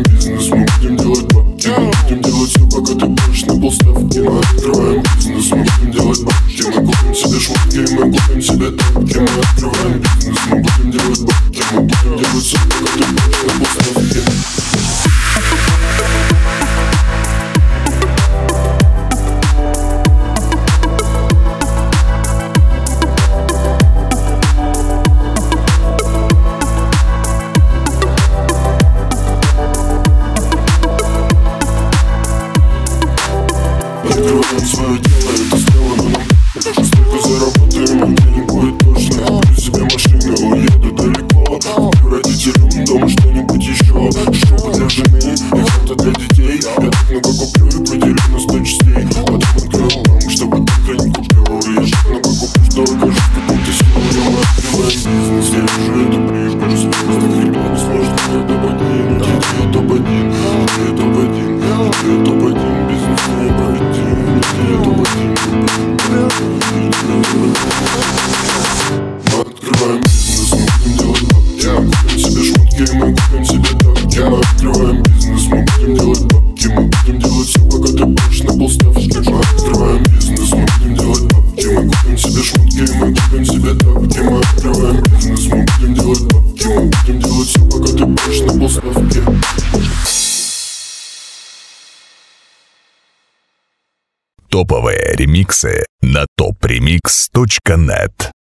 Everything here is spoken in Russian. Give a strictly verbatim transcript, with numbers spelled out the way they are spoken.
бизнес, мы будем делать бабки. Мы будем делать все, пока ты будешь на полставки. Мы открываем бизнес, мы будем делать бабки. Мы купим себе шмотки, мы купим себе тапки. Мы открываем бизнес, мы будем делать бабки. Мы будем делать все, пока ты будешь на полставки. Открываем свое дело, это сделано нам. Столько заработаем, и денег будет точно. Куплю себе машину, уеду далеко. Куплю родителям дома что-нибудь еще. Шубу для жены и фото для детей. Я так много куплю и поделю на сто частей. Потом открою вам, чтобы только не купил. Я так много куплю, что окажусь какой-то силой. Мы открываем бизнес, я вижу эту прыжку. Распутать хлеба не сложно, я топ-один. Я топ-один, я топ-один, я топ-один. Бизнес не обойти. Я топ-один, мы открываем бизнес, мы будем делать бабки. Мы купим себе шмотки, мы купим себе тапки. Мы открываем бизнес, мы будем делать бабки. Мы будем делать все, пока ты будешь на полставки. Мы открываем бизнес, мы будем делать бабки. Мы купим себе шмотки, мы купим себе тапки. Мы открываем бизнес, мы будем делать бабки. Мы будем делать все, пока ты будешь на полставки. Топовые ремиксы на топ ремикс точка нет.